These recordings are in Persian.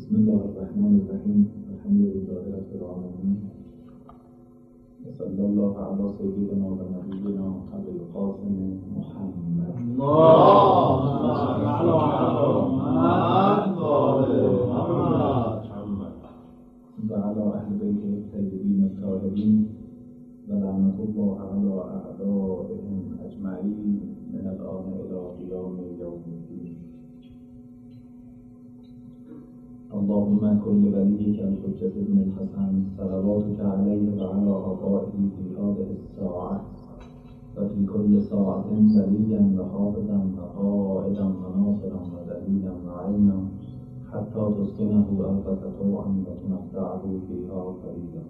بسم الله الرحمن الرحیم. الحمد لله رب العالمین و صلی الله علی سیدنا و نبینا ابی القاسم محمد اللهم صل علی محمد و علی اهل بیته الطیبین الطاهرین و لعنة الله علی اعدائهم اجمعین من الآن الی قیام یوم الدین. اللهم كل وليك الحجة بن الحسن صلواتك عليه وعلى آبائه في هذه الساعة وفي كل ساعة وليا وحافظا وقائدا وناصرا ودليلا وعينا حتى تسكنه أرضك طوعا وتمتعه فيها فريدا.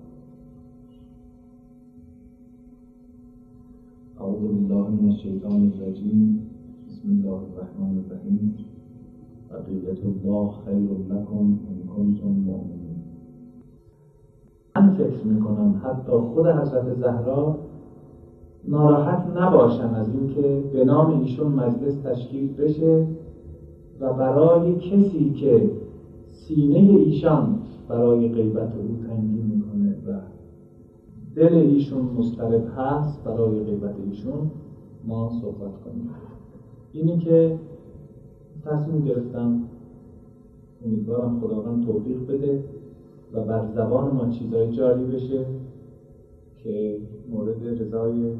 أعوذ بالله من الشيطان الرجيم. بسم الله الرحمن الرحيم. بقیت الله خیر لکم ان کنتم مؤمنین. من فکر میکنم حتی خود حضرت زهرا ناراحت نباشن از اینکه به نام ایشون مجلس تشکیل بشه و برای کسی که سینه ایشان برای غیبت او تنگی میکنه و دل ایشون مضطرب هست برای غیبت ایشون ما صحبت کنیم. اینی که تصمیم گرفتم، امیدوارم خداوند توفیق بده و بر زبان ما چیزای جاری بشه که مورد رضای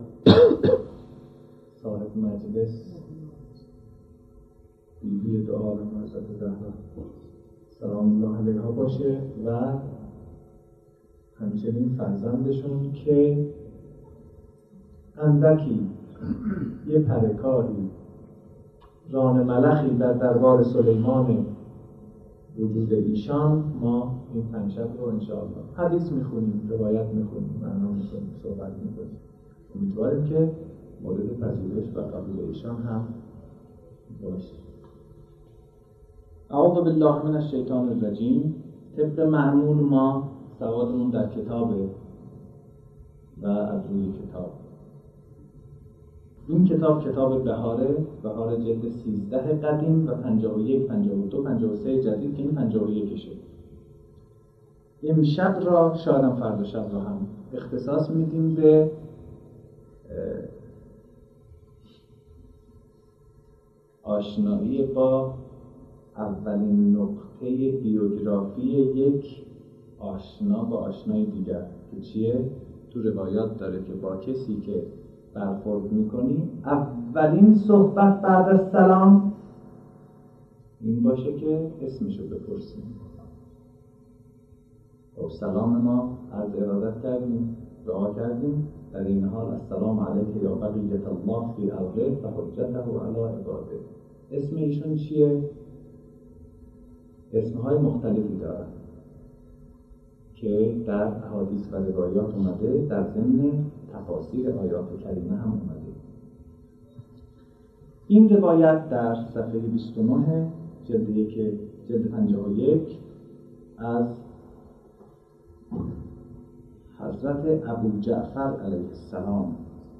صاحب مجلس بیبی دو عالم حضرت زهرا سلام الله علیها باشه و همچنین فرزندشون که اندکی یه پرکاری ران ملخی در دربار سلیمان وجود ایشان ما این پنجشب رو انشاءالله حدیث میخونیم، روایت میخونیم، معنا میکنیم، صحبت میکنیم. امیدواریم که مورد پذیرش و قبول ایشان هم باشه. اعوذ بالله من الشیطان الرجیم. طبق معمول ما سوادمون در کتابه و از روی کتاب. این کتاب بهار جلد 13 قدیم و 51 52 53 جدید که این 51 شه. امشب را شاید فردا شب را هم اختصاص میدیم به آشنایی با اولین نقطه بیوگرافی یک آشنا با آشنای دیگر که چیه؟ تو روایات داره که با کسی که برخورد میکنی اولین صحبت بعد از سلام این باشه که اسمشو بپرسیم. خب سلام ما عرض ارادت کردیم، دعا کردیم، در این حال السلام علیک یا بقیت الله فی ارضه و حجته علی عباده. اسم ایشون چیه؟ اسمهای مختلفی دارن که در احادیث و روایات اومده، در ضمن تفاسیر آیات کریمه هم اومده. این روایت در صفحه 29 جلد 51 از حضرت ابو جعفر علیه السلام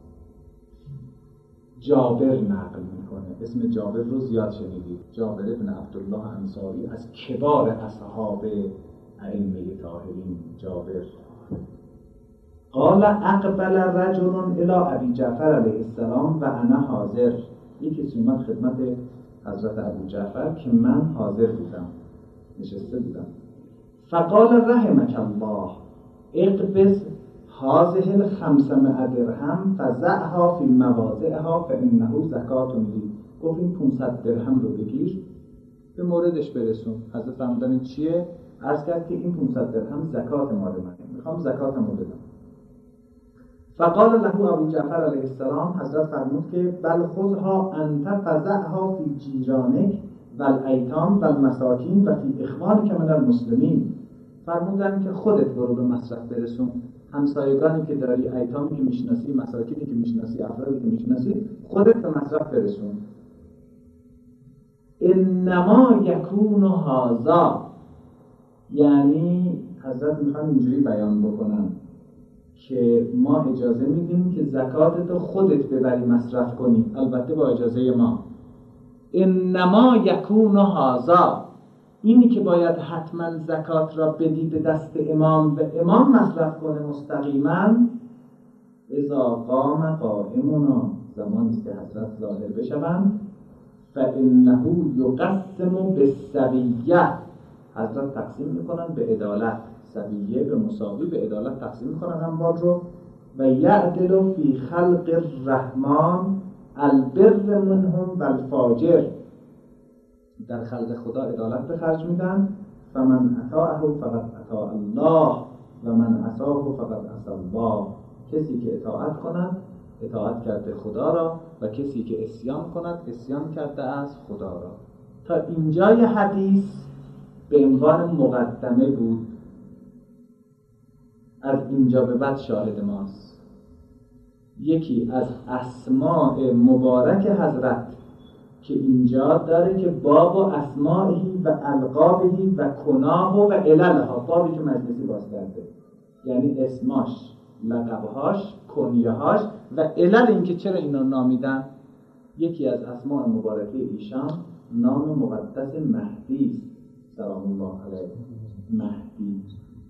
جابر نقل میکنه. اسم جابر رو زیاد شنیدید. جابر ابن عبدالله انصاری از کبار اصحاب ائمه طاهرین. جابر قال اقبل رجل الى ابی جعفر علیه السلام و انا حاضر. این کسی اومد خدمت حضرت ابو جعفر که من حاضر بودم، نشسته بودم. فقال رحمك الله اقبض هذه 500 درهم فضعها في مواضعها فانه زکات لی. گفت این 500 درهم رو بگیر به موردش برسون. حضرت فرمودن این چیه؟ عرض کرد که این 500 درهم زکات مال منه، میخوام زکاتمو بدم. فقال له ابو جعفر علیه السلام، حضرت فرمود که بل خذها انت فضعها فی جیرانک و الایتام و المساکین و فی اخوانک من المسلمین. فرمودن که خودت برو به مصرف برسون، همسایگانی که داری، ایتامی که میشناسی، مساکینی که میشناسی، افرادی که میشناسی، خودت به مصرف برسون. انما یکون هذا، یعنی حضرت میخوان اینجوری بیان بکنن که ما اجازه میدیم که زکاتتو خودت ببری مصرف کنی، البته با اجازه ما. انما یکون هذا، اینی که باید حتما زکات را بدی به دست امام و امام مصرف کنه مستقیما، اذا قام قائمنا، زمانی است که حضرت ظاهر بشوند، فانه یقسم بالسویه، حضرت تقسیم میکنن به عدالت، سویه به مساوی به عدالت تقسیم میکنن اموال رو. و یعدل فی خلق الرحمن البر منهم و الفاجر، در خلق خدا عدالت به خرج میدن. فمن اطاعه فقد اطاع الله و من عصاه فقد عصی الله، کسی که اطاعت کند اطاعت کرده خدا را و کسی که عصیان کند عصیان کرده از خدا را. تا اینجای حدیث به عنوان مقدمه بود، از اینجا به بعد شاهد ماست. یکی از اسماء مبارک حضرت که اینجا داره که باب و اسمائهی و القابهی و کناه و عللها، بابی که مجلسی باز کرده، یعنی اسماش، لقبهاش، کنیهاش و علل اینکه چرا اینا نامیدن. یکی از اسماء مبارکه ایشان نام مقدس مهدی است، سلام الله علیه. مهدی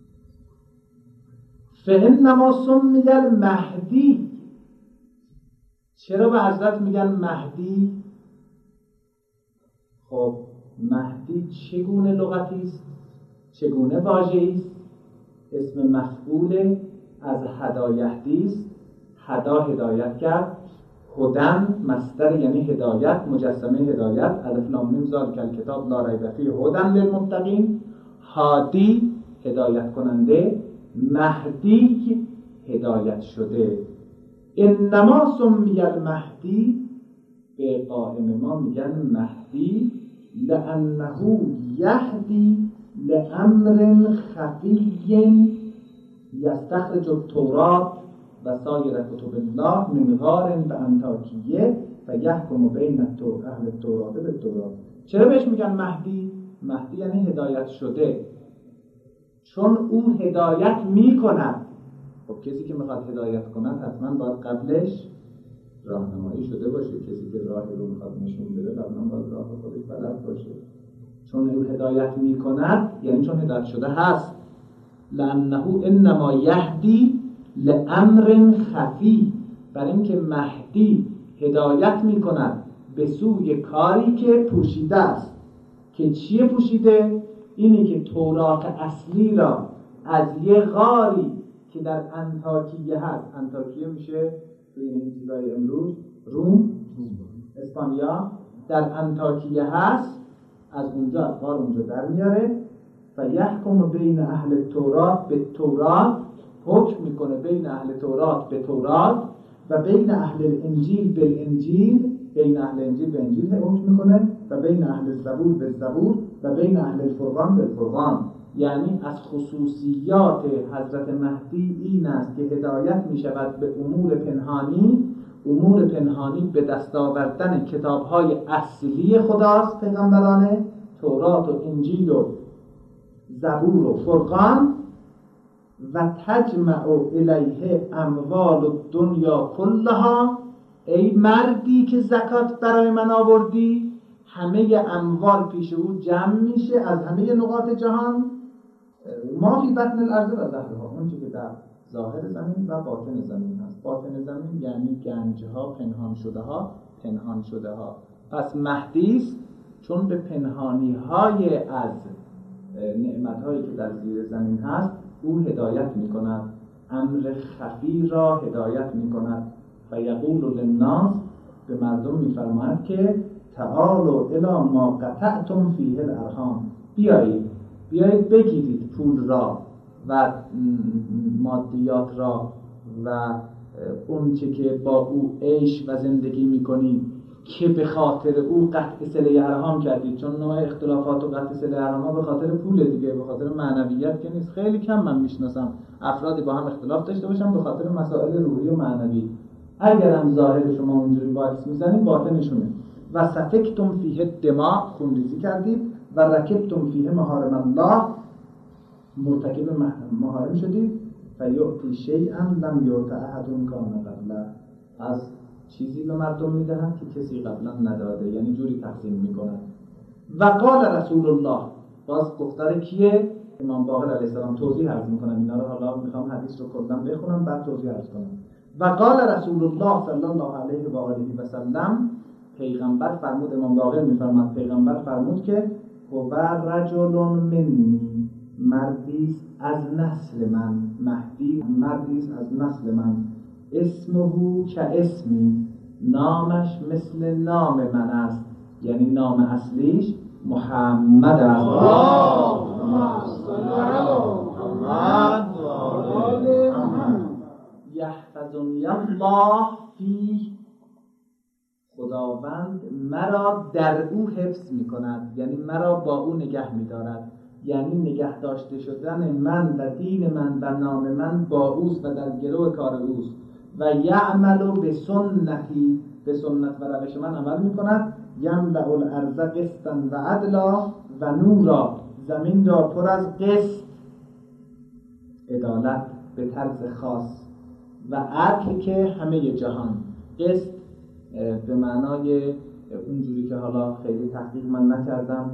فإنما سمی المهدی، چرا به حضرت میگن مهدی؟ خب مهدی چگونه لغتی است؟ چگونه واژه‌ای است؟ اسم مفعول از هدایهدی است، هدا هدایت کرد، هدن مصدر یعنی هدایت، مجسمه هدایت، الف لام میم ذالک الکتاب لا ریب فیه هدی للمتقین، هادی هدایت کننده، مهدی هدایت شده. انما سمی المهدی، به قائم ما میگن مهدی، لانه یهدی لامر خفی یستخرج التوراة و سایر کتب الله من غار به انطاکیه و یحکم بین اهل التوراة بالتوراة. چرا بهش میگن مهدی؟ مهدی یعنی هدایت شده، چون او هدایت میکند. خب کسی که میخواد هدایت کند حتما باید قبلش راهنمایی شده باشه. کسی که راهی رو میخواد نشون بده قبلا باید راه خودش بلد باشه. چون او هدایت میکند یعنی چون هدایت شده هست. لانه انما یهدی لامر خفی، برای اینکه مهدی هدایت میکند به سوی کاری که پوشیده است. که چیه پوشیده؟ اینی که تورات اصلی را از یه غاری که در انطاکیه هست، انطاکیه میشه توی این چیزای امروز روم، اسپانیا، در انطاکیه هست، از اونجا از غار اونجا در میاره و یحکم بین اهل تورات به تورات، حکم میکنه بین اهل تورات به تورات و بین اهل الانجیل به انجیل، بین اهل انجیل به انجیل حکم میکنه و بین اهل زبور به زبور و بین اهل الفرقان به الفرقان. یعنی از خصوصیات حضرت مهدی این است که هدایت میشود به امور پنهانی. امور پنهانی به دست آوردن کتاب‌های اصلی خداست، پیغمبرانه، تورات و انجیل و زبور و فرقان. و تجمع الیه اموال الدنیا کلها، ای مردی که زکات برای من آوردی، همه اموال پیش او جمع میشه از همه نقاط جهان. ما فی بطن الارض و ظهرها، اون چیزی که در ظاهر زمین و باطن زمین هست. باطن زمین یعنی گنجها، پنهان شده ها. پس مهدی است چون به پنهانی های از نعمت هایی که در زیر زمین هست او هدایت می کند. امر خفی را هدایت می کند. و یقول للناس، به مردم می فرماید که تعالوا الی ما قطعتم فیه الارحام، بیایید بگیرید پول را و مادیات را و اون چه که با او عیش و زندگی میکنید که به خاطر او قطع صله ارحام کردید. چون نوع اختلافات و قطع صله ارحام به خاطر پول دیگه، به خاطر معنویت که نیست. خیلی کم من میشناسم افرادی با هم اختلاف داشته باشن به خاطر مسائل روحی و معنوی. اگر هم ظاهر شما اونجوری باکس میزنید باطنشونه. و سفکتم فیه دماء، خونریزی کردید، و رکبتم فیه محارم الله، مرتکب محارم شدید. فیعطی شیئا لم یعط احد کان قبله، از چیزی به مردم میدهند که کسی قبلا نداده، یعنی جوری تقسیم میکنند. و قال رسول الله باز گفتار کیه؟ امام باقر علیه السلام. توضیح عرض میکنم اینا رو، حالا میخوام حدیث رو کلا بخونم بعد توضیح عرض کنم. و قال رسول الله صلی الله علیه و آله و سلم، پیغمبر فرمود، امام باقر میفرماد پیغمبر فرمود که هو رجل منی، مردیست از نسل من، مهدی مردیست از نسل من، اسمه که اسمی، نامش مثل نام من است، یعنی نام اصلیش محمد است. یحفظنی الله فیه، خداوند مرا در او حفظ میکند، یعنی مرا با او نگه میدارد، یعنی نگه داشته شدن من و دین من و نام من با اوست و در گرو کار اوست. و یعمل به سنتی، به سنت و روش من عمل میکند. یملأ الارض قسطا و عدلا و نورا، زمین را پر از قسط، عدالت به طرز خاص، و عدل که همه جهان. قسط به معنای اونجوری که حالا خیلی تحقیق من نکردم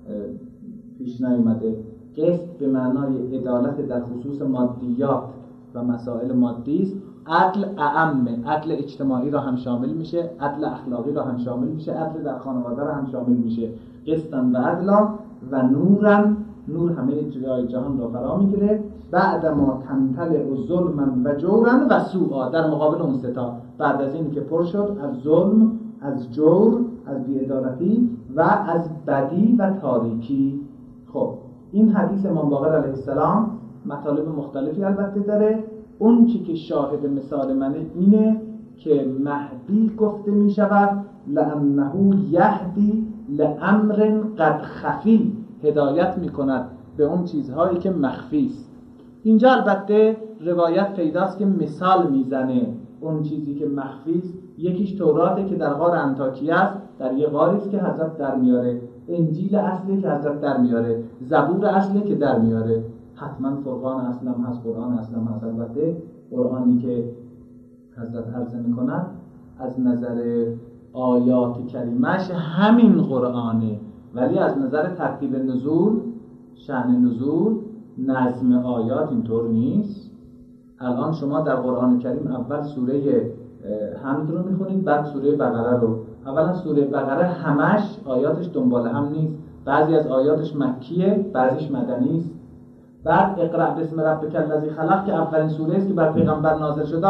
پیش نیومده، قسط به معنای عدالت در خصوص مادیات و مسائل مادی است. عدل اعمه، عدل اجتماعی را هم شامل میشه، عدل اخلاقی را هم شامل میشه، عدل در خانواده را هم شامل میشه. قسطا و عدلا و نورا، نور همه جای جهان را فرا میگیره. بعد ما تمتلئ ظلما و جورا و سوءا، در مقابل اون ستا، بعد از این که پر شد از ظلم، از جور، از بی‌عدالتی و از بدی و تاریکی. خب این حدیث امام باقر علیه السلام مطالب مختلفی البته داره. اون چی که شاهد مثال منه اینه که مهدی گفته می شود لأنه یهدی لأمر قد خفی، هدایت می کند به اون چیزهایی که مخفی است. اینجا البته روایت پیداست که مثال میزنه اون چیزی که مخفی است. یکیش توراته که در غار انطاکیه است، در یه غاری است که حضرت در میاره، انجیل اصلی که حضرت در میاره، زبور اصلی که در میاره، حتما فرقان اصلم هست، قرآن اصلم هست. البته قرآنی که حضرت عرضه میکند از نظر آیات کریمش همین قرآنه، ولی از نظر ترتیب نزول، شأن نزول، نظم آیات اینطور نیست. الان شما در قرآن کریم اول سوره حمد رو میخونید، بعد سوره بقره رو. اولا سوره بقره همش آیاتش دنبال هم نیست، بعضی از آیاتش مکیه، بعضیش مدنی است. بعد اقرأ باسم ربک الذی خلق که اولین سوره است که بر پیغمبر نازل شده،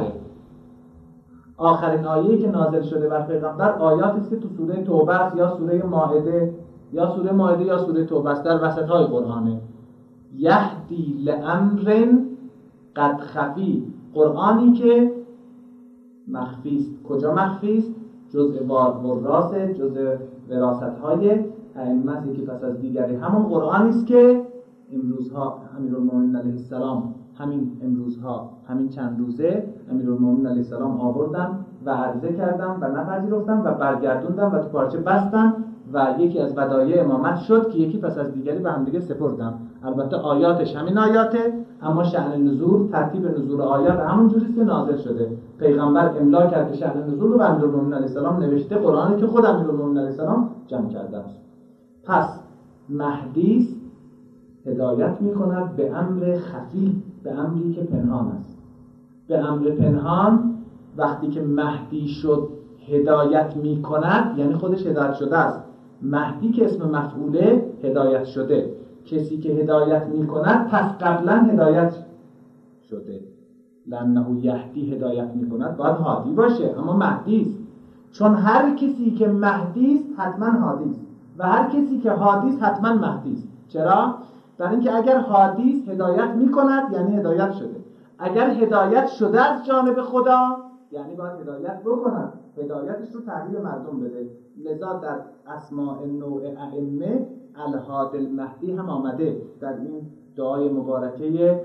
آخرین آیه‌ای که نازل شده بر پیغمبر آیاتی است که تو سوره توبه است یا سوره مائده یا سوره توبه است، در وسط‌های قرآنه. یهدی لأمر قد خفی، قرآنی که مخفی است. کجا مخفی است؟ جزء وراث، جزء وراثت‌های ائمه‌ای که پس از دیگری. همون قرآنی است که امروزها امیرالمومنین علیه السلام، همین چند روزه امیرالمومنین علیه السلام آوردن و عرضه کردن و نپذیرفتن و برگردوندن و تو پارچه بستن و یکی از ودایع امامت شد که یکی پس از دیگری به هم دیگه سپردن. البته آیاتش همین آیاته، اما شأن نزول، ترتیب نزول آیات همون جوریه که نازل شده. پیغمبر املا کرده شأن نزول رو و امیرالمومنین علیه السلام نوشته قرآنی که خود امیرالمومنین علیه السلام جمع کرده است. پس مهدی هدایت می‌کند به امر خفی، به امری که پنهان است. به امر پنهان وقتی که مهدی شد هدایت می‌کند، یعنی خودش هدایت شده است. مهدی که اسم مفعوله، هدایت شده. کسی که هدایت می‌کند پس قبلا هدایت شده. لأنه یهدی، هدایت می‌کند، باید هادی باشه، اما مهدی است. چون هر کسی که مهدی است حتما هادی است و هر کسی که هادی است حتما مهدی است. چرا؟ در اینکه اگر هادی است هدایت می‌کند یعنی هدایت شده. اگر هدایت شده از جانب خدا یعنی باید هدایت بکند، هدایتش رو تحویل مردم بده. لذا در اسماء نوع ائمه الهاد المهدی هم آمده در این دعای مبارکه،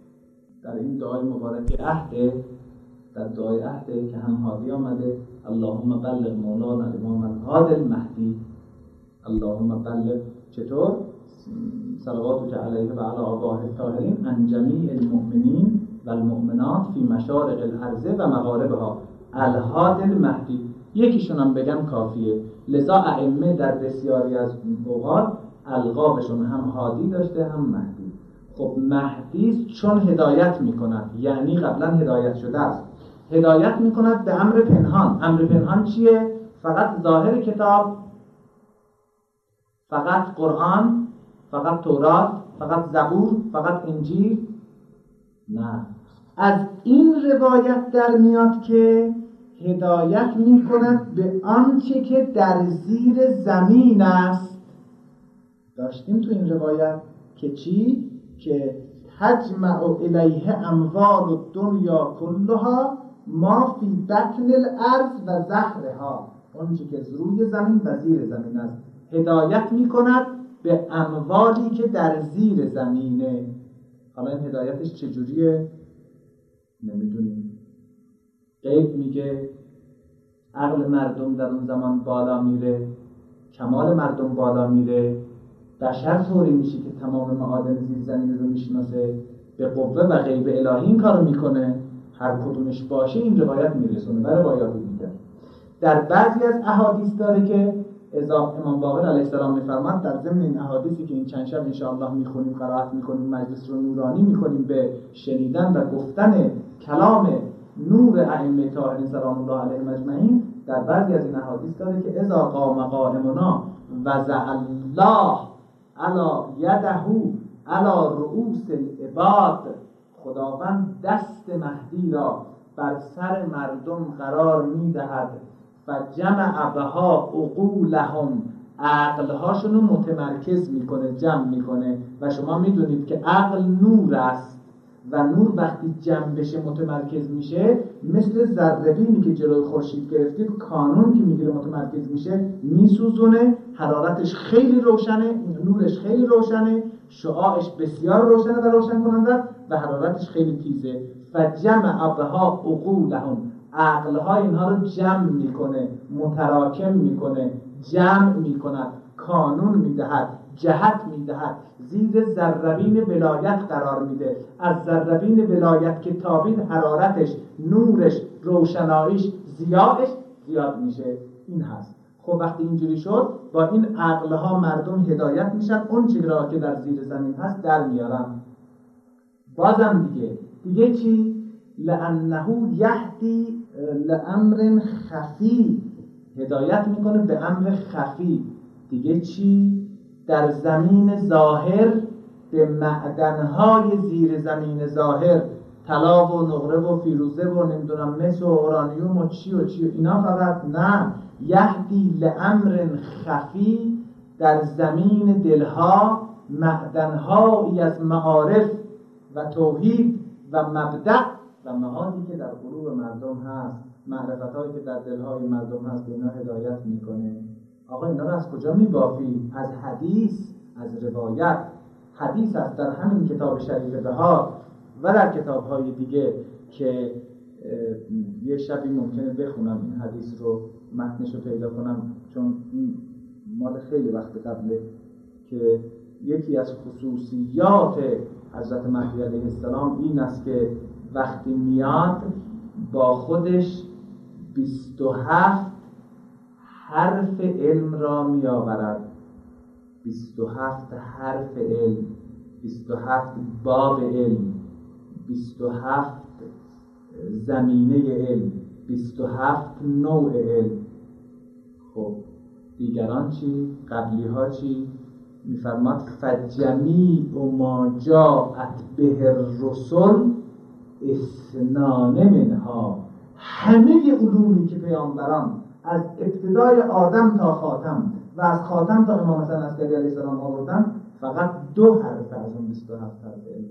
در دعای عهده که هم هادی آمده. اللهم بلغ مولانا الامام الهادی المهدی، اللهم بلغ، چطور؟ صلواتک علیه و علی آبائه الطاهرین عن جمیع المؤمنین و المؤمنات فی مشارق الارض و مغاربها، الهادی المهدی. یکیشون هم بگم کافیه. لذا ائمه در بسیاری از اوقات القابشون هم هادی داشته هم مهدی. خب مهدی چون هدایت میکند، یعنی قبلا هدایت شده است، هدایت میکند به امر پنهان. امر پنهان چیه؟ فقط ظاهر کتاب، فقط قرآن، فقط تورات، فقط زبور، فقط انجیل؟ نه، از این روایت در میاد که هدایت میکند به آنچه که در زیر زمین است. داشتیم تو این روایت که چی؟ که تجمع الیه اموال الدنیا کلها ما فی بطن الارض و زهرها، آنچه که روی زمین و زیر زمین است. هدایت میکند به اموالی که در زیر زمینه. حالا این هدایتش چجوریه؟ نمیدونیم. غیب میگه عقل مردم در اون زمان بالا میره، کمال مردم بالا میره، بشر طوری میشه که تمام معادن زیر زمین رو میشناسه، به قوه و غیب الهی این کارو میکنه. هر کدومش باشه این روایت میرسونه برای روایات دیگر. در بعضی از احادیث داره که امام باقر علیه السلام میفرماد در ضمن این احادیثی که این چند شب انشاءالله میخونیم، قرائت میکنیم، مجلس رو نورانی میکنیم به شنیدن و گفتن کلام نور ائمه طاهرین سلام الله علیهم اجمعین، در بعضی از این احادیث داره که اذا قام قائمنا وضع الله علی یده علی رؤوس العباد، خداوند دست مهدی را بر سر مردم قرار میدهد و جمع بها عقولهم، عقلهاشون رو متمرکز میکنه، جمع میکنه. و شما میدونید که عقل نور است و نور وقتی جمع بشه متمرکز میشه، مثل ذره‌بینی که جلوی خورشید گرفته، کانون که میگیره متمرکز میشه میسوزونه، حرارتش خیلی روشنه، نورش خیلی روشنه، شعاعش بسیار روشنه و روشن کننده و حرارتش خیلی تیزه. فجمع بها عقولهم، عقلها اینها رو جمع میکنه، متراکم میکنه، جمع میکند، کانون میدهد، جهت میدهد، زیر ذره‌بین ولایت قرار میده. از ذره‌بین ولایت که تابید، حرارتش، نورش، روشناییش، ضیاءش زیاد میشه. این هست. خب وقتی اینجوری شد، با این عقلها مردم هدایت میشن، اون چیزی را که در زیر زمین هست در میارن. بازم دیگه چی؟ لأنه یهدی لأمر خفی، هدایت میکنه به امر خفی. دیگه چی؟ در زمین ظاهر به معدنهای زیر زمین ظاهر، طلا و نقره و فیروزه و نمیدونم مس و اورانیوم و چی و اینا فقط نه، یهدی لأمر خفی، در زمین دلها معدنهایی از معارف و توحید و مبدأ و معادی که در قلوب مردم هست، معرفتایی که در دلهای مردم هست، به اینا هدایت میکنه. آقا اینا رو از کجا میبافی؟ از حدیث، از روایت. حدیث است در همین کتاب شریف بهار و در کتاب‌های دیگه که یه شبی ممکنه بخونم این حدیث رو، متنش رو پیدا کنم، چون مال خیلی وقت قبله، که یکی از خصوصیات حضرت مهدی علیه السلام این است که وقتی میاد با خودش 27 حرف علم را میآورد. 27 حرف علم، 27 باب علم، 27 زمینه علم، 27 نوع علم. خب دیگران چی؟ قبلی ها چی؟ میفرماد فجمیع ما جاءت به الرسل اثنان منها، همه علومی که پیامبران از ابتدای آدم تا خاتم و از خاتم تا امام حسن عسکری علیه السلام آوردن، فقط 2 حرف از اون 27 حرف علم.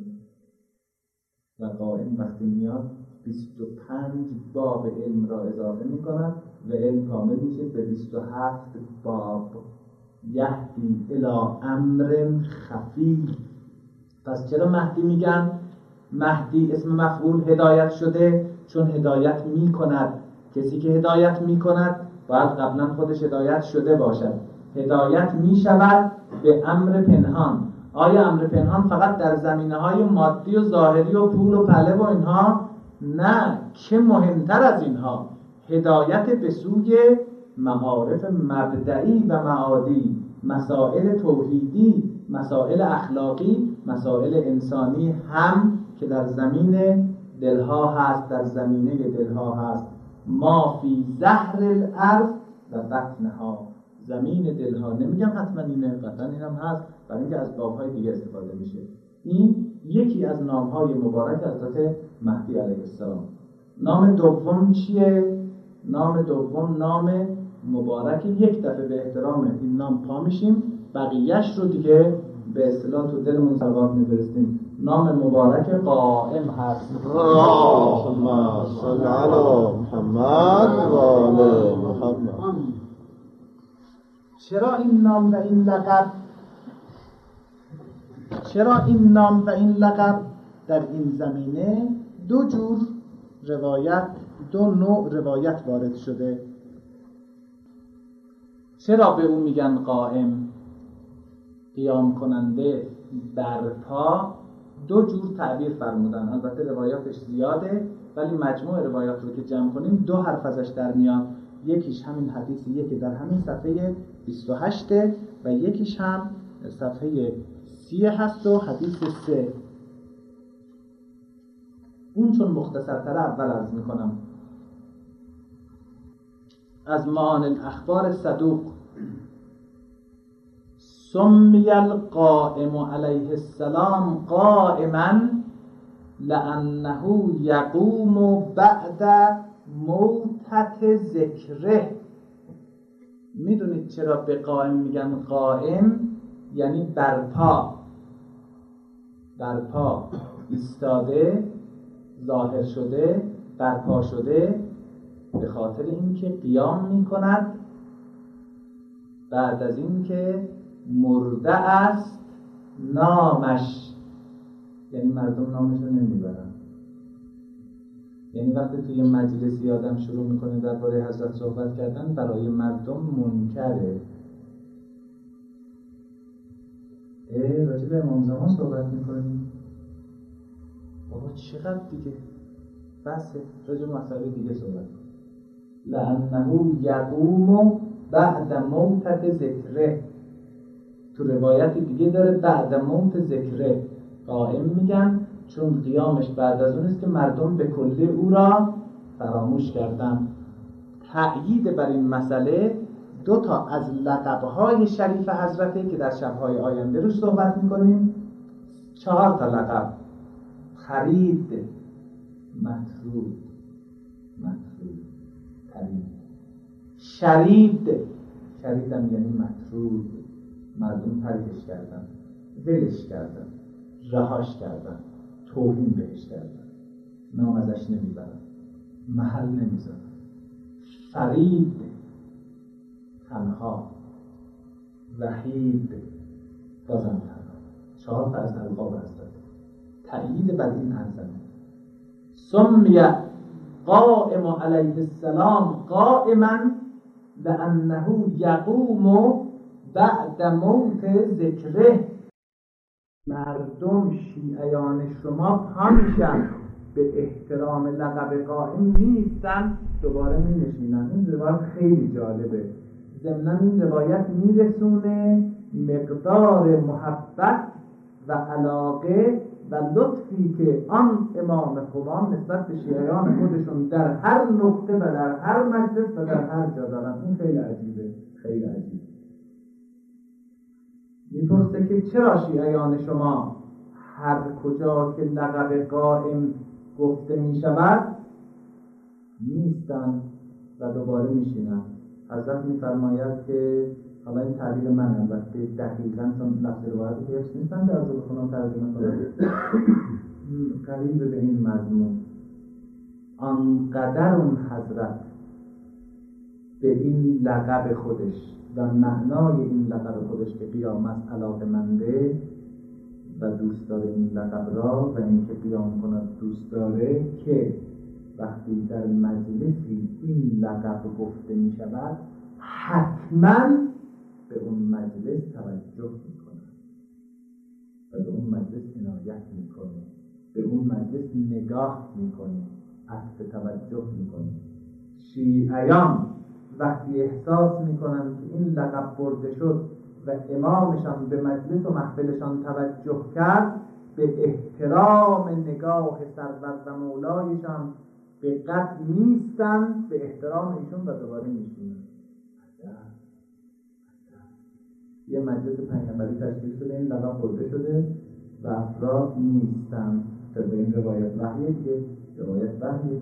و قائم وقتی میاد 25 باب علم را اضافه میکنن و علم کامل میشه به 27 باب. یهدی الی امر خفی. پس چرا مهدی میگن؟ مهدی اسم مفعول هدایت شده چون هدایت میکند. کسی که هدایت میکند باید قبلا خودش هدایت شده باشد. هدایت میشود به امر پنهان. آیا امر پنهان فقط در زمینه‌های مادی و ظاهری و پول و پله و اینها؟ نه، که مهمتر از اینها هدایت به سوی معارف مبدئی و معادی. مسائل توحیدی، مسائل اخلاقی، مسائل انسانی هم که در زمین دلها هست، در زمینه دلها هست. ما فی زهر الارض و بطنها، زمین دلها. نمیگم حتما اینه، قطعا این هم هست، برای اینکه از بابهای دیگه استفاده میشه. این یکی از نامهای مبارک حضرت مهدی علیه السلام. نام دوم چیه؟ نام دوم نام مبارک. یک دفعه به احترام این نام پا میشیم، بقیهش رو دیگه به اصطلاح تو دلمون ثواب می‌فرستیم. نام مبارک قائم هست. اللهم صل علی محمد و آل محمد. چرا این نام و این لقب؟ چرا این نام و این لقب؟ در این زمینه دو جور روایت، دو نوع روایت وارد شده. چرا به اون میگن قائم؟ قیام کننده، برپا. دو جور تعبیر فرمودن، البته روایاتش زیاده ولی مجموع روایات رو که جمع کنیم دو حرف ازش در میاد. یکیش همین حدیثیه که در همین صفحه 28 و یکیش هم صفحه 30 هست و حدیث 3. اون چون مختصرتر اول عرض میکنم. از معان الاخبار صدوق: سمی القائم علیه السلام قائما لأنه یقوم بعد موتت ذکره. میدونید چرا به قائم میگن قائم؟ یعنی برپا، برپا، ایستاده، ظاهر شده، برپا شده، به خاطر اینکه قیام میکند بعد از اینکه مرده است نامش. یعنی مردم نامش رو نمیبرن. یعنی وقتی توی مجلسی آدم شروع میکنه درباره حضرت صحبت کردن، برای مردم منکره. راجع به امام زمان صحبت میکنیم، بابا چقدر دیگه بسه، راجع به مسائل دیگه صحبت کنیم. لأنه یقوم بعد موتت ذکره. تو روایت دیگه داره بعد موت ذکره. قائم میگن چون قیامش بعد از اون است که مردم به کلی او را فراموش کردن. تأیید بر این مسئله دو تا از لقب‌های شریف حضرته که در شب‌های آینده روش صحبت میکنیم. 4 تا لقب: خرید، مطرود، خرید، شرید. شرید هم یعنی مطرود، مردم ترکش کردن، ولش کردن، رهاش کردن، توهین بهش کردن، نام ازش نمیبرن، محل نمیذارن. فرید، تنها، وحید، بازم تنها. 4 تا از القاب هستند. تأیید بر این ارزنه. سمی قائم علیه السلام قائما لأنه یقوم بعد موت ذکره. مردم شیعیان شما پانشن به احترام لقب قائم نیستن، دوباره می نشینن. این روایت خیلی جالبه. ضمن این روایت میرسونه مقدار محبت و علاقه و لطفی که آن امام خوبان نسبت به شیعیان خودشون در هر نقطه و در هر مجلس و در هر جا دارن. این خیلی عجیبه، خیلی عجیبه. میپرسه که چرا شیعیان شما هر کجا که لقب قائم گفته میشود نیستن و دوباره میشینن؟ حضرت میفرماید که حالا این تعبیر من البته دقیقاً چون لفظ روایتی که حفظ نیستن در از بخونم ترجمه کنم، قریب به این مضمون: آنقدر اون حضرت به این لقب خودش و معنای این لقب خودش که قیامت علاقه‌منده و دوست داره این لقب را و اینکه قیام کند دوست داره، که وقتی در مجلسی این لقب گفته می شود حتما به اون مجلس توجه می کنه و به اون مجلس عنایت می کنه، به اون مجلس نگاه می کنه، عطف توجه می کنه. شیعیان وقتی احساس می کنن که این لقب برده شد و امامشان به مجلس و محفلشان توجه کرد، به احترام نگاه سرور و مولایشان به قد میستند، به احترام ایشون و دوباره میشونن. یه مجلس پیغمبری تشکیل شده، این لقب برده شده و افراد نیستند. طبق این روایت وحیه دیگه، روایت وحیه.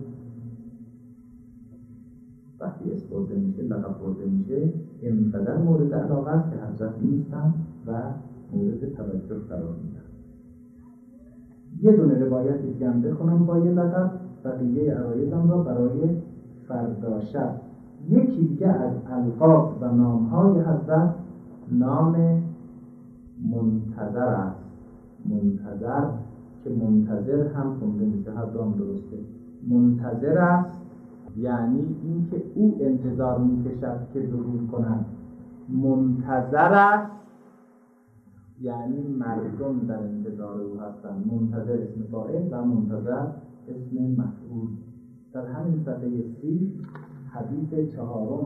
وقتی اسپرده میشه، لقب برده میشه، اینقدر مورد علاقه است که حضرت نیستن و مورد توجه قرار میدن. یه دونه روایت دیگه هم بخونم با یه لقب، بقیه عقایدم را برای فردا شب. یکی دیگه از القاب و نامهای حضرت نام منتظر است. منتظر که منتظر هم خونده میشه، هر دو هم درسته. منتظر است یعنی اینکه او انتظار میکشد که ظهور کند. منتظر است یعنی مردم در انتظار او هستند. منتظر اسم فاعل و منتظر اسم مفعول. در همین صفحه 30 حدیث 4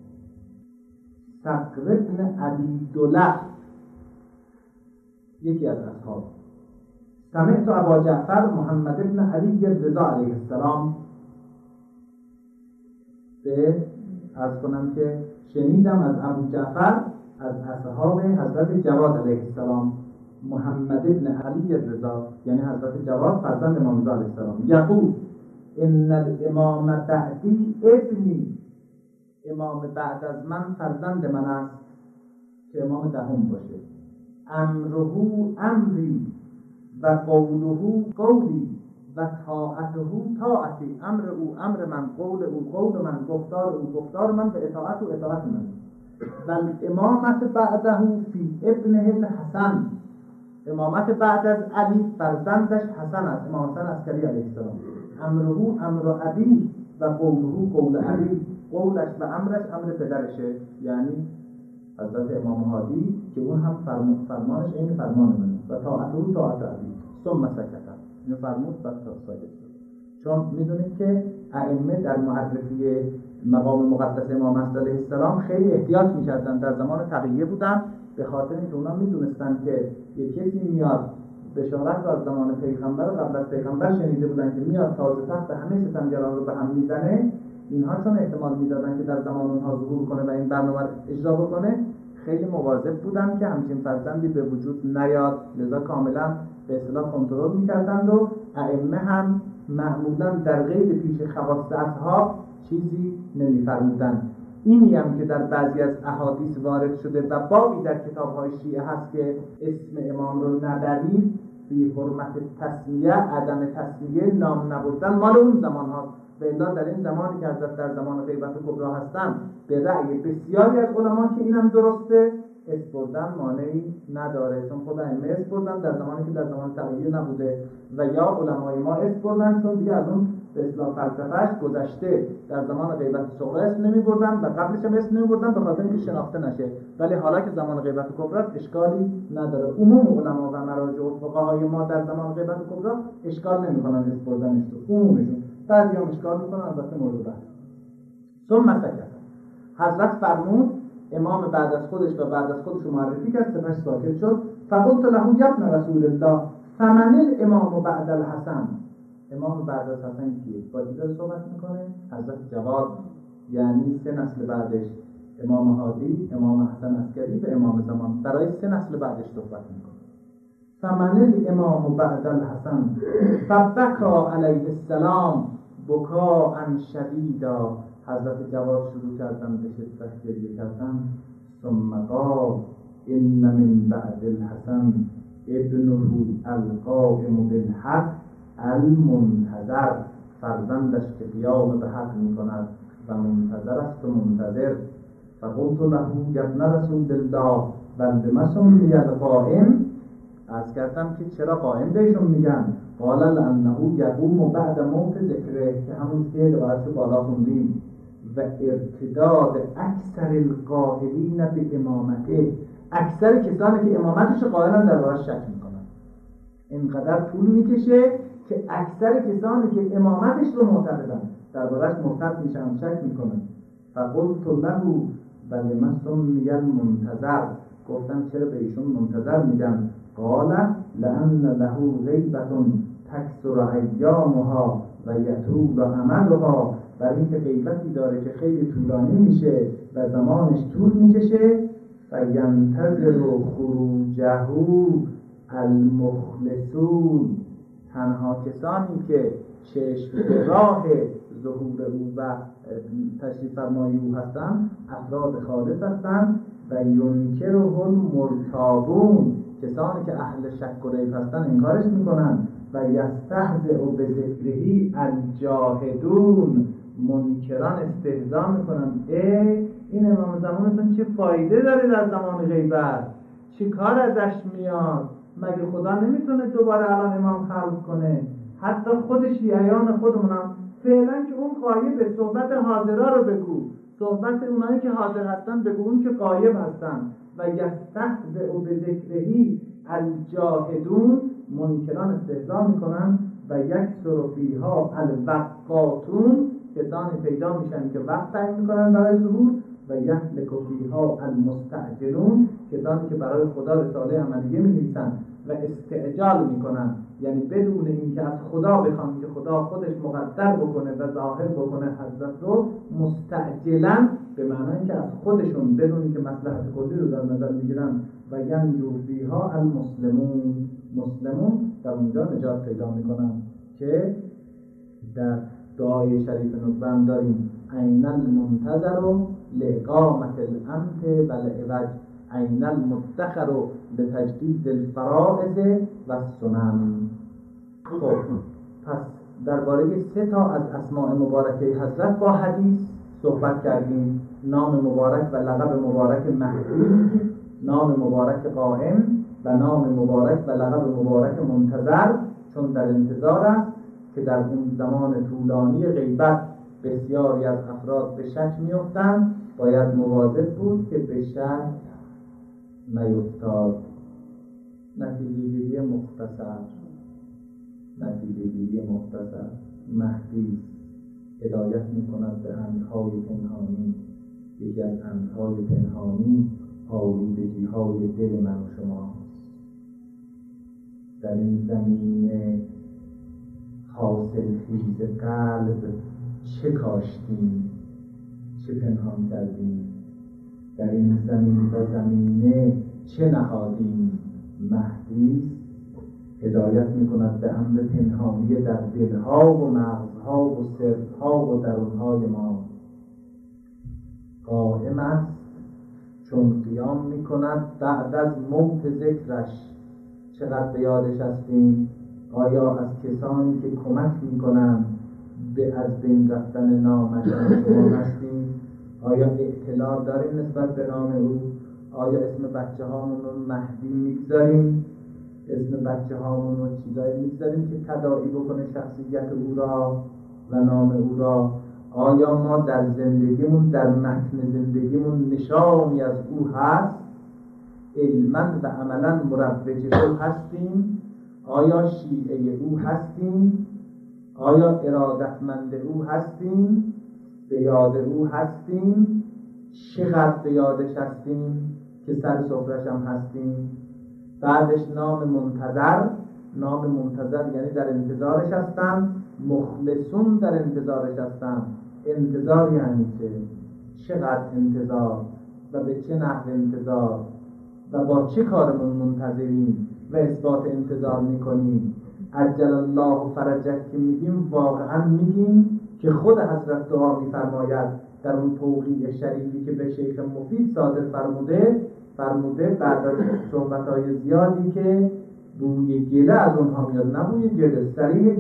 صقر بن ابی دلع یکی از اصحاب سمعت ابا جعفر محمد بن علی رضا علیه السلام، به عرض کنم که شنیدم از ابو جعفر از اصحاب حضرت جواد علیه السلام، محمد بن علی رضا یعنی حضرت جواد فرزند امام رضا علیه السلام، یقول ان الامام بعدی ابنی، امام بعد از من فرزند من است که امام دهم باشه. امره امری و قوله قولی و طاعته طاعتی، امر او امر من، قول او قول من، گفتار او گفتار من، به اطاعت او اطاعت من. و الامامت بعده فی ابنه الحسن، امامت بعد از علی فرزندش حسن است، امام حسن عسکری علیه السلام. امره امر ابی و قوله قول ابی، قولش و امرش امر پدرشه، یعنی حضرت امام هادی که اون هم فرمانش این فرمان منه، و طاعته طاعت ابی. ثم سکت، اینو فرمود بعد ساکت شد. چون میدونید که ائمه در معرفی مقام مقدس امام علیه السلام خیلی احتیاط میکردن، در زمان تقیه بودن، به خاطر اینکه اونا میدونستن که یک کسی میاد بشارت از زمان پیغمبر و قبل از پیغمبر شنیده بودن که میاد تاج و تخت همه ستمگران رو به هم میزنه، اینها چون احتمال میدادن که در زمان اونها ظهور کنه و این برنامه اجرا بکنه، خیلی مواظب بودن که همچین فرزندی به وجود نیاد، لذا کاملا به اصطلاح کنترل میکردند و ائمه هم معمولا در غیر پیش خواص اصحاب چیزی نمیفرمودن. اینی هم که در بعضی از احادیث وارد شده و بابی در کتاب‌های شیعه هست که اسم امام رو نبرید، بی حرمت تسمیه، عدم تسمیه، نام نبردن مال اون زمان هاست. به الا در این زمانی که حضرت در زمان غیبت کبرا هستن، به رأی بسیاری از علما که اینم درسته، اسپردن مانعی نداره، چون خود ائمه اسپردن در زمانی که در زمان تغییر نبوده، و یا علمای ما اسپردن چون دیگه از اون به اصطلاح فلسفه‌اش گذشته، در زمان غیبت صغرا اسم نمی‌بردن و قبلش هم اسم نمی‌بردن به خاطر اینکه شناخته نشه، ولی حالا که زمان غیبت کبرا اشکالی نداره. عموم علما و مراجع و فقهای ما در زمان غیبت کبرا اشکال نمی‌کنن اسپردنش رو، عمومشون، بعضی هم اشکال می‌کنن، البته مورد بحث. ثم سکت، حضرت فرمود، امام بعد از خودش و بعد از خودش رو معرفی کرد، سپس ساکت شد. فقلت له یا ابن رسول الله فمن الامام بعد الحسن، امام بعد از حسن کیه؟ با کی داره صحبت میکنه؟ حضرت جواد، یعنی 3 نسل بعدش، امام هادی، امام حسن عسکری و امام زمان، برای 3 نسل بعدش صحبت میکنه. فمن الامام بعد الحسن فبکا علیه السلام بکاء شدیدا، حضرت جواد شروع کردن به شدت گریه کردن. ثم قال ان من بعد الحسن ابنه القائم بالحق المنتظر، فرزندش که قیام به حق میکند و منتظر است و منتظر. فقلت له یا ابن رسول الله بل بما سمی القائم، عرض کردم که چرا قائم بهشون میگن؟ قال لانه یقوم بعد موت ذکره، که همون که روایتشو بالا خوندیم، و ارتداد اکثر القائلین به امامته، اکثر کسانی که امامتش قائلن در بارش شک میکنن. اینقدر طول میکشه که اکثر کسانی که امامتش رو معتقدن در بارش مرتد میشن، شک میکنن. فقلت له بل ما سمی المنتظر، گفتن چرا به ایشون منتظر میگن؟ قال لأن له غیبة تکثر ایامها و یطول امدها، برای اینکه غیبتی داره که خیلی طولانی میشه و زمانش طول میکشه. فینتظر خروجه المخلصون، تنها کسانی که چشم به راه ظهور او و تشریف فرمایی او هستند افراد خالص هستند. و ینکره المرتابون، کسانی که اهل شک و ریب هستند انکارش میکنن. و یستهزئ بذکره الجاحدون، منکران استهزا میکنن. این امام زمانتون چه فایده داره در زمان غیبت؟ چه کار ازش میاد؟ مگه خدا نمیتونه دوباره الان امام خلق کنه؟ حتی خود شیعیان خودمونم فعلا که اون غایبه، صحبت حاضرها رو بگو، صحبت اونایی که حاضر هستن بگو، اون که غایب هستن. و یستهزئ بذکره الجاحدون، منکران استهزا میکنن. و یکثر فیها الوقاتون، کسانی پیدا میشن که وقت تعیین میکنن برای ظهور. و یهلک فیها المستعجلون، کسانی که برای خدا رساله عملیه می‌نویسن و استعجال میکنن، یعنی بدون اینکه از خدا بخوان که خدا خودش مقدر بکنه و ظاهر بکنه حضرت رو، مستعجلن به معنی اینکه از خودشون بدون اینکه مصلحت کلی رو در نظر بگیرن. و ینجو فیها المسلمون، مسلمون در اونجا نجات پیدا میکنن که در دعای شریف نطبه داریم این المنتظر لاقامت الامت و العوج، این المدخر لتجدید الفرائض و السنن. خب پس درباره 3 تا از اسماء مبارکه حضرت با حدیث صحبت کردیم. نام مبارک و لقب مبارک مهدی، نام مبارک قائم و نام مبارک و لقب مبارک منتظر، چون در انتظار است که در اون زمان طولانی غیبت بسیاری از افراد به شک می‌افتند. باید مواظب بود که به شک نیفتاد. نتیجه‌گیری مختصر، مهدی هدایت می‌کند به اندهای پنهانی. یکی از اندهای پنهانی آلودگی‌های دل من و شماست. در این زمینه حاصل خیز قلب چه کاشتیم، چه پنهان کردیم؟ در این زمین و زمینه چه نهادیم؟ مهدی هدایت می‌کند به امر پنهانی در دلها و مغزها و سرها و درونهای ما. قائم است چون قیام می‌کند بعد از موت ذکرش. چقدر به یادش هستیم؟ آیا از کسانی که کمک می‌کنند به از بین رفتن نامش شما هستیم؟ آیا اطلاع داریم نسبت به نام او؟ آیا اسم بچه هامون رو مهدی میگذاریم؟ اسم بچه هامون رو چیزایی میگذاریم که تداعی بکنه شخصیت او را و نام او را؟ آیا ما در زندگیمون، در متن زندگیمون نشانی از او هست؟ علما و عملا مروج او هستیم؟ آیا شیعه او هستیم؟ آیا ارادتمند او هستیم؟ به یاد او هستیم؟ چقدر به یادش هستیم که سر سفرش هم هستیم؟ بعدش نام منتظر یعنی در انتظارش هستم. مخلصون در انتظارش هستم. انتظار یعنی چقدر انتظار و به چه نحو انتظار و با چه کارمون منتظریم و اثبات انتظار میکنیم؟ عجل الله فرجک که میگیم، واقعا میگیم که خود حضرت دعا میفرماید در اون توقیع شریفی که به شیخ مفید صادر فرموده بعد از صحبت‌های زیادی که بوی گله از اونها میاد، نه بوی گله، صریح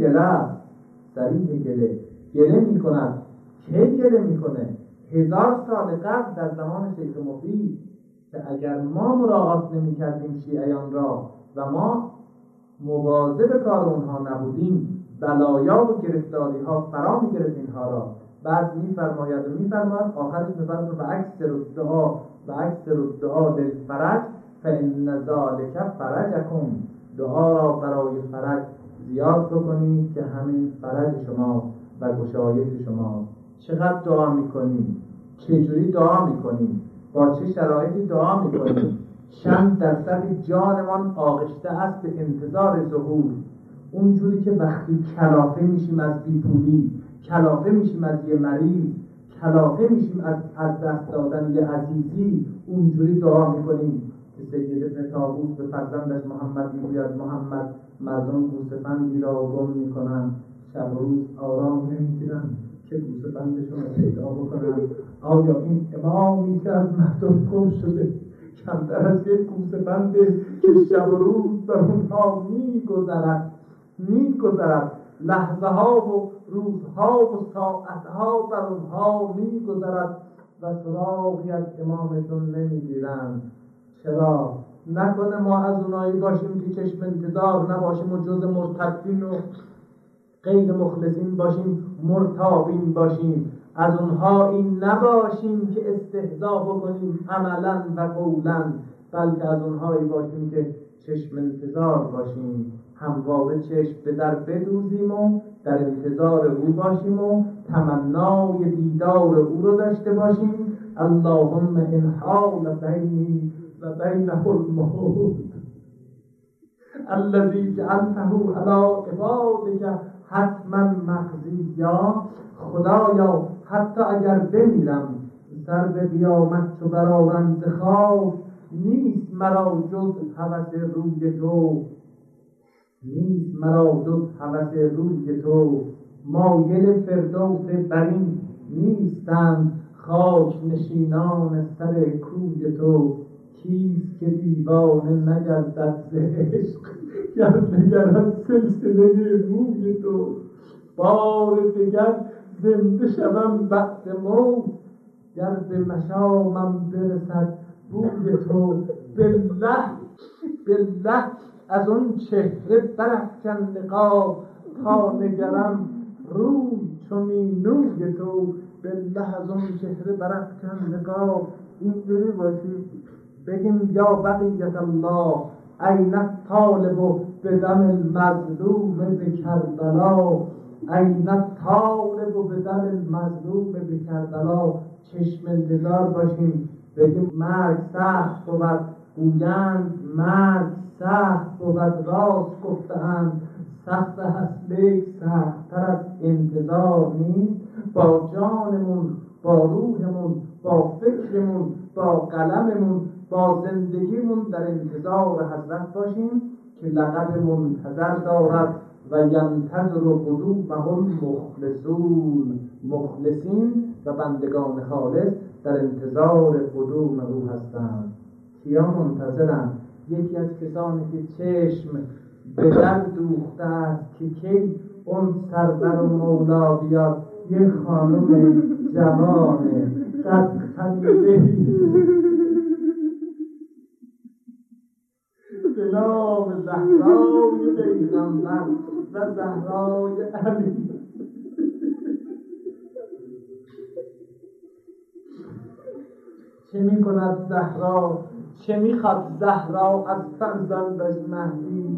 گله میکند. کی گله میکنه؟ 1000 سال قبل در زمان شیخ مفید، که اگر ما مراعات نمی‌کردیم شیعیان را و ما مواظب کار اونها نبودیم، بلایا و گرفتاری ها فرا میگرفت اینها را. بعد میفرماید آخرش میفرماید و اکثر الدعا للفرج فإن ذلک فرجکم، دعا را برای فرج زیاد بکنید که همین فرج شما و گشایش شما. چقدر دعا میکنیم؟ چجوری دعا میکنیم؟ با چه شرایطی دعا میکنیم؟ چند درصد جانمان آغشته است به انتظار ظهور. اونجوری که وقتی کلافه میشیم از بیپولی، کلافه میشیم از یه مریض، کلافه میشیم از دست دادن یه عزیزی، اونجوری دعا میکنیم که سید ابن طاووس به فرزندش محمد میگوید محمد مردم گوسفندی را گم میکنن، شب و روز آرام نمیگیرن که گوسفندشون رو پیدا بکنن. آیا این امامی که از مردم گم شده کمتر از یک گوسفنده که شب و روز بر اونها میگذرد، لحظه ها و روزها و ساعتها بر اونها میگذرد و سراغی از امامشون نمیگیرند؟ چرا؟ نکنه ما از اونایی باشیم که چشم انتظار نباشیم و جز مرتدین و غیر مخلصین باشیم، مرتابین باشیم، از اونها این نباشیم که استهزا بکنیم عملا و قولا، بلکه از اونهایی باشیم که چشم انتظار باشیم، همواره چشم به در بدوزیم و در انتظار او باشیم و تمنای دیدار او رو داشته باشیم. اللهم ان حال بینی و بینه الموت الذی جعلته علی عبادک حتما مقضیا. خدایا حتی اگر بمیرم سر به قیامت چو برآرم ز خاک، نیست مرا جز هوس روی تو، نیست مرا جز هوس روی تو. مایل فردوس برین نیستند خاک نشینان سر کوی تو. کیست که دیوانه نگردد ز عشق گر نگرد سلسله موی تو. بار دگر زنده شوم بعد موت گر به مشامم برسد بوی تو. بالله از اون چهره برافکن نقاب تا نگرم روی چو مینوی تو. بالله از اون چهره برافکن نقاب. اینجوری باشیم بگیم یا بقیت الله این الطالب بدم المظلوم بکربلا، این الطالب بدم المظلوم بکربلا. چشم انتظار باشیم بگیم مرگ سخت بود، گویند مرگ سخت بود، راست گفته‌اند سخت هست لیک سخت‌تر از انتظار نیست. با جانمون، با روحمون، با فکرمون، با قلممون، با زندگیمون در انتظار حضرت باشیم که لقب منتظر دارد و ینتظر قدومه المخلصون. مخلصین و بندگان خالص در انتظار قدوم او هستند. کیا منتظرند؟ یکی از کسانی که چشم به در دوخته است که کی اون سرور و مولا بیاد. یه خانم جوان قد خمیده به نام زهرای پیغمبر و زهرای علی. چه می کند زهرا؟ چه می خواد زهرا از فرزندش مهدی؟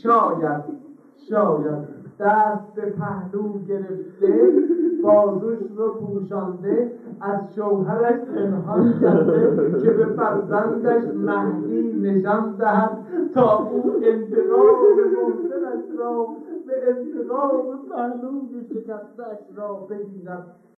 شاید دست به پهلو گرفته، بازوش رو پوشانده، از شوهرش پنهان کرده که به فرزندش مهدی نشان دهد تا او انتقام محسنش را به انتقام پهلوی شکستش را بگیرد.